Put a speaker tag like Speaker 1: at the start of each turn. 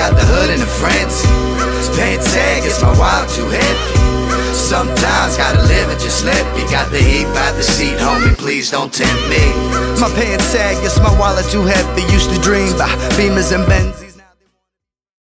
Speaker 1: got the hood in a frenzy. Paying tag gets my wallet too heavy. Sometimes gotta live and just let me. Got the heat by the seat, homie, please don't tempt me.
Speaker 2: My paying tag gets my wallet too heavy. Used to dream by Beamers and Benz.